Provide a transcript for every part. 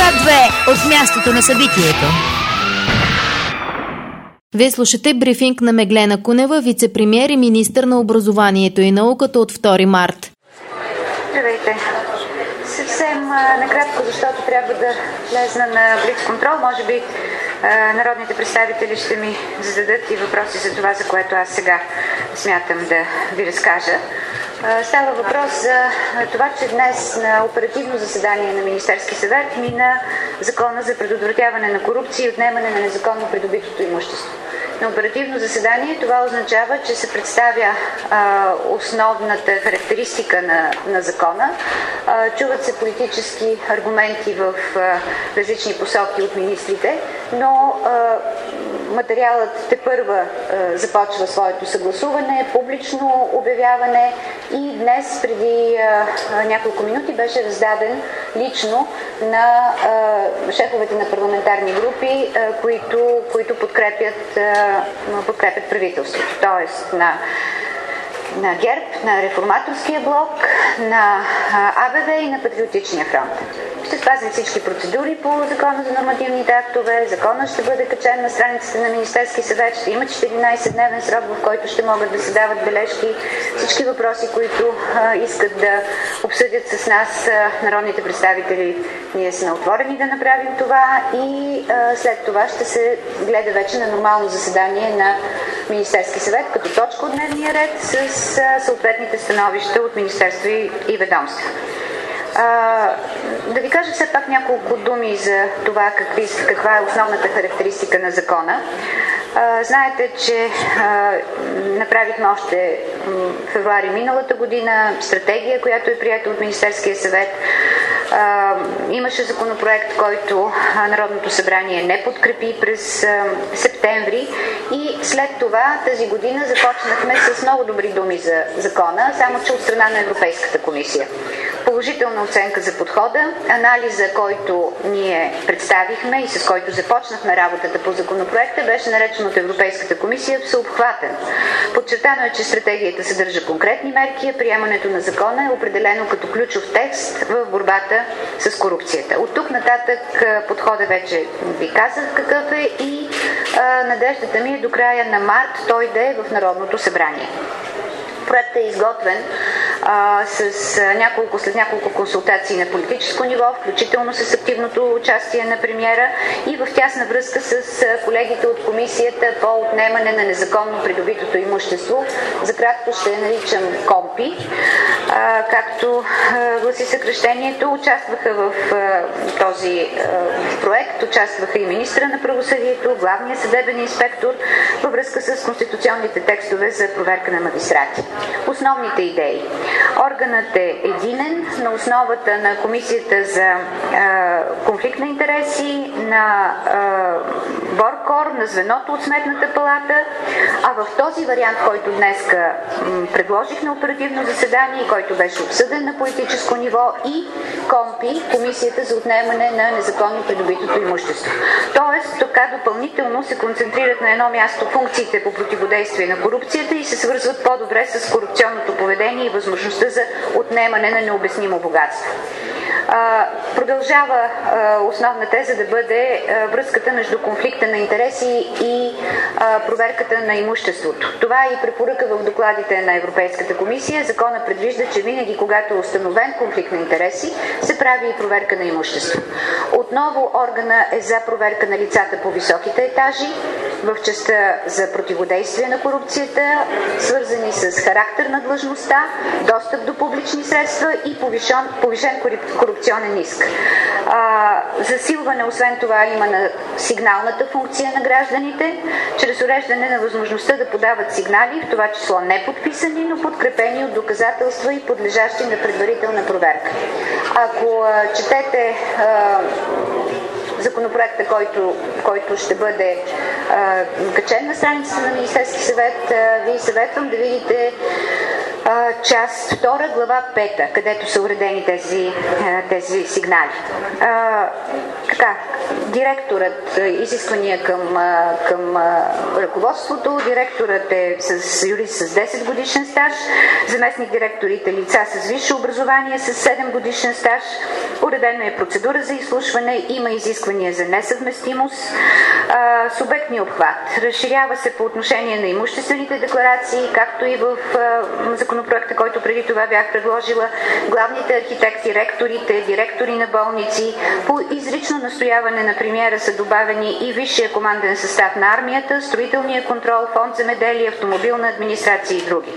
Свят 2 от мястото на събитието. Вие слушате брифинг на Меглена Кунева, вице-премиер и министър на образованието и науката от 2 март. Здравейте. Съвсем накратко, защото трябва да влезна на блицконтрол. Може би народните представители ще ми зададат и въпроси за това, за което аз сега смятам да ви разкажа. Става въпрос за това, че днес на оперативно заседание на Министерски съвет мина Закона за предотвратяване на корупция и отнемане на незаконно придобитото имущество. На оперативно заседание това означава, че се представя основната характеристика на закона. Чуват се политически аргументи в различни посоки от министрите, но материалът тепърва започва своето съгласуване, публично обявяване и днес преди няколко минути беше раздаден лично на шефовете на парламентарни групи, които подкрепят правителството, т.е. на ГЕРБ, на Реформаторския блок, на АБВ и на Патриотичния фронт. Ще спазим всички процедури по Закона за нормативните актове. Законът ще бъде качен на страницата на Министерски съвет. Ще има 14-дневен срок, в който ще могат да се дават бележки. Всички въпроси, които искат да обсъдят с нас народните представители, ние сме отворени да направим това и след това ще се гледа вече на нормално заседание на Министерски съвет като точка от дневния ред с съответните становища от министерства и ведомства. Да ви кажа все пак няколко думи за това каква е основната характеристика на закона. Знаете, че направихме още в февруари миналата година стратегия, която е приета от Министерския съвет. Имаше законопроект, който Народното събрание не подкрепи през септември и след това тази година започнахме с много добри думи за закона, само че от страна на Европейската комисия. Положителна оценка за подхода, анализа, който ние представихме и с който започнахме работата по законопроекта, беше наречен от Европейската комисия всеобхватен. Подчертано е, че стратегията съдържа конкретни мерки, а приемането на закона е определено като ключов текст в борбата с корупцията. От тук нататък подхода вече ви казах какъв е и надеждата ми е до края на март той да е в Народното събрание. Проектът е изготвен след няколко консултации на политическо ниво, включително с активното участие на премиера и в тясна връзка с колегите от Комисията по отнемане на незаконно придобитото имущество. За кратко ще наричам КОМПИ. Както гласи съкръщението, участваха в този проект, участваха и министра на правосъдието, главният съдебен инспектор във връзка с конституционните текстове за проверка на магистрати. Основните идеи. Органът е единен на основата на Комисията за конфликт на интереси, на БОРКОР, на звеното от Сметната палата, а в този вариант, който днеска предложих на оперативно заседание и който беше обсъден на политическо ниво, и КОМПИ, Комисията за отнемане на незаконно придобитото имущество. Тоест, така допълнително се концентрират на едно място функциите по противодействие на корупцията и се свързват по-добре с корупционното поведение и възможността за отнемане на необяснимо богатство. Продължава основна теза да бъде връзката между конфликта на интереси и проверката на имуществото. Това е и препоръка в докладите на Европейската комисия. Закона предвижда, че винаги, когато е установен конфликт на интереси, се прави и проверка на имущество. Отново органа е за проверка на лицата по високите етажи, в частта за противодействие на корупцията, свързани с характер на длъжността, достъп до публични средства и повишен корупционен иск. Засилване, освен това, има на сигналната функция на гражданите, чрез уреждане на възможността да подават сигнали, в това число не подписани, но подкрепени от доказателства и подлежащи на предварителна проверка. Ако четете законопроекта, който ще бъде качен на страницата на Министерски съвет, ви съветвам да видите част 2, глава 5, където са уредени тези сигнали. Директорът, изисквания към ръководството, директорът е с юрист с 10 годишен стаж, заместник директорите лица с висше образование с 7 годишен стаж, уредена е процедура за изслушване, има изисквания за несъвместимост, субектния обхват. Разширява се по отношение на имуществените декларации, както и в законопроекта, който преди това бях предложила, главните архитекти, ректорите, директори на болници. По изрично настояване на премиера са добавени и висшия команден състав на армията, строителния контрол, фонд земеделие, автомобилна администрация и други.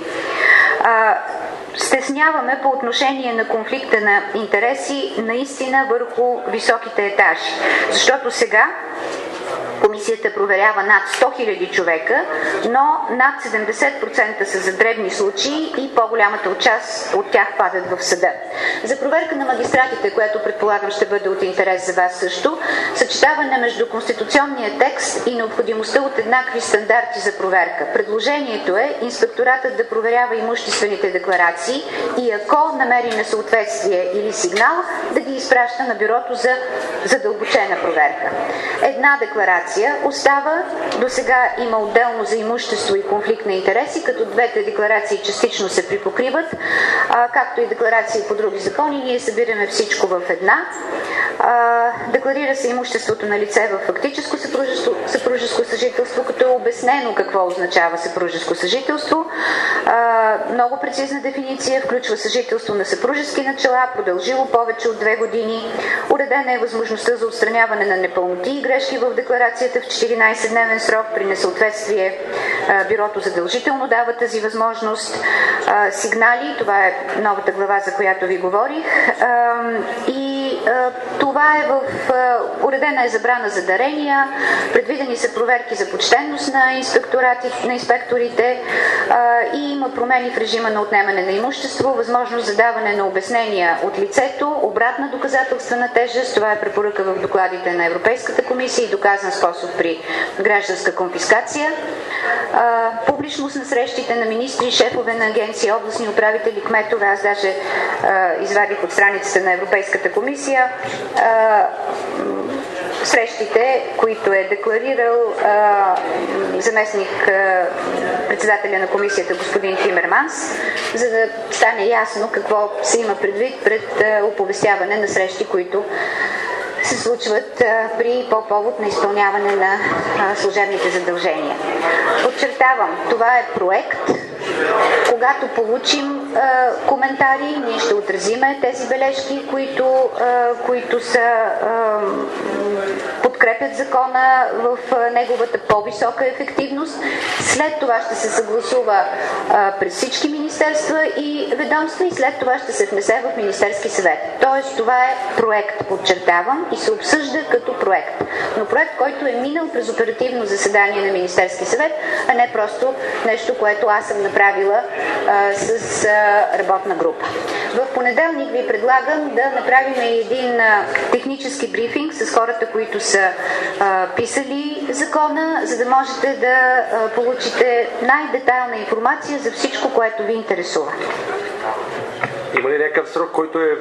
Стесняваме по отношение на конфликта на интереси наистина върху високите етажи, защото сега комисията проверява над 100 000 човека, но над 70% са за дребни случаи и по-голямата част от тях падат в съда. За проверка на магистратите, което предполагам ще бъде от интерес за вас също, съчетаване между конституционния текст и необходимостта от еднакви стандарти за проверка. Предложението е инспекторатът да проверява имуществените декларации и ако намери несъответствие или сигнал, да ги изпраща на бюрото за задълбочена проверка. Една декларация остава. До сега има отделно за имущество и конфликт на интереси, като двете декларации частично се припокриват, както и декларации по други закони. Ние събираме всичко в една. Декларира се имуществото на лице в фактическо съпружеско съжителство, като е обяснено какво означава съпружеско съжителство. Много прецизна дефиниция, включва съжителство на съпружески начала, продължило повече от 2 години. Уредена е възможността за отстраняване на непълноти и грешки в декларацията в 14-дневен срок. При несъответствие бюрото задължително дава тази възможност. Сигнали, това е новата глава, за която ви говорих. Това е уредена е забрана за дарения, предвидени са проверки за почтенност на инспекторите и има промени в режима на отнемане на имущество, възможност за даване на обяснения от лицето, обратна доказателствена тежест, това е препоръка в докладите на Европейската комисия и доказан способ при гражданска конфискация, публичност на срещите на министри, шефове на агенции, областни управители, кметове, аз даже извадих от страницата на Европейската комисия срещите, които е декларирал заместник председателя на комисията господин Тимерманс, за да стане ясно какво се има предвид пред оповестяване на срещи, които се случват по повод на изпълняване на служебните задължения. Подчертавам, това е проект. Когато получим коментари, ние ще отразиме тези бележки, които са подкрепят закона в неговата по-висока ефективност. След това ще се съгласува през всички министерства и ведомства и след това ще се внесе в Министерски съвет. Тоест това е проект, подчертавам, и се обсъжда като проект. Но проект, който е минал през оперативно заседание на Министерски съвет, а не просто нещо, което аз съм направила с работна група. В понеделник ви предлагам да направим един технически брифинг с хората, които са писали закона, за да можете да получите най-детайлна информация за всичко, което ви интересува. Има ли някакъв срок,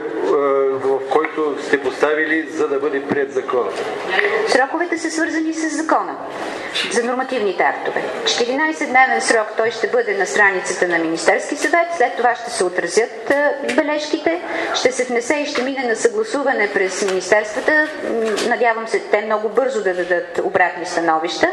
в който сте поставили, за да бъде приет закона? Сроковете са свързани с закона за нормативните актове. 14-дневен срок той ще бъде на страницата на Министерски съвет, след това ще се отразят бележките, ще се внесе и ще мине на съгласуване през министерствата. Надявам се те много бързо да дадат обратни становища.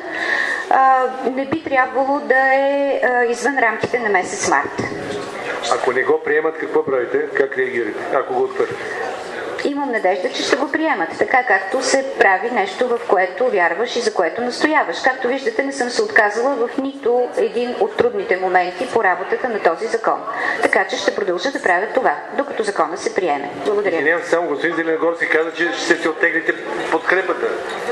Не би трябвало да е извън рамките на месец март. Ако не го приемат, какво правите? Как реагирате? Ако го отхвърлят? Имам надежда, че ще го приемат, така както се прави нещо, в което вярваш и за което настояваш. Както виждате, не съм се отказала в нито един от трудните моменти по работата на този закон. Така че ще продължа да правя това, докато закона се приеме. Благодаря. Извинявам се, само господин Зеленогорски каза, че ще се оттеглите подкрепата.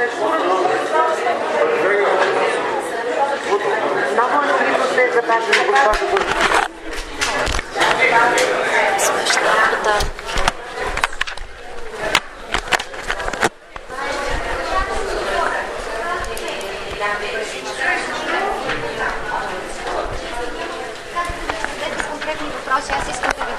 Много необходимо се запазва, госпожо.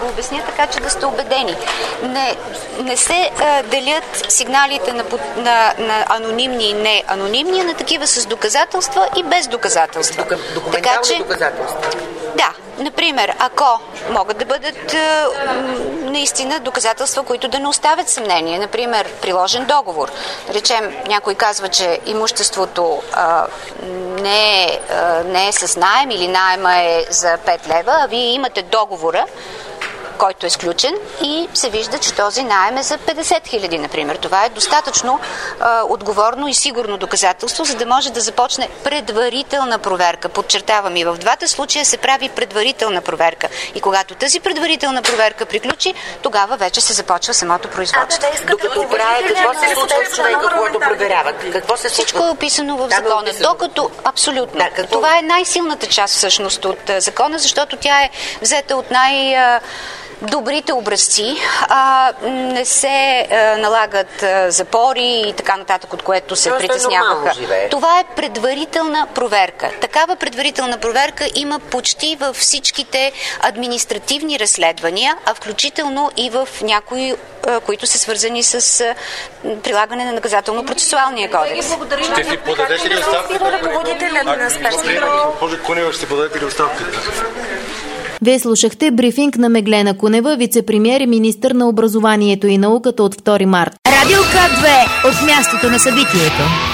го обясня така, че да сте убедени. Не се делят сигналите на анонимни и неанонимни, а на такива с доказателства и без доказателства. Документални доказателства? Да. Например, ако могат да бъдат наистина доказателства, които да не оставят съмнение. Например, приложен договор. Речем, някой казва, че имуществото не е с наем или наема е за 5 лева, а вие имате договора, който е сключен и се вижда, че този наем е за 50 хиляди, например. Това е достатъчно отговорно и сигурно доказателство, за да може да започне предварителна проверка. Подчертавам, и в двата случая се прави предварителна проверка. И когато тази предварителна проверка приключи, тогава вече се започва самото производство. Докато трае, какво се случва с човека, който проверяват? Какво се случва? Всичко е описано в закона. Докато, абсолютно. Да, това е най-силната част всъщност от закона, защото тя е взета от добрите образци, не се налагат запори и така нататък, от което се притесняваха. Това е предварителна проверка. Такава предварителна проверка има почти във всичките административни разследвания, а включително и в някои, които са свързани с прилагане на наказателно-процесуалния кодекс. Ще си подадете ли оставката? Госпожо Кунева, ще подадете ли оставката? Вие слушахте брифинг на Меглена Кунева, вице-премиер и министър на образованието и науката от 2 март. Радио К2 от мястото на събитието.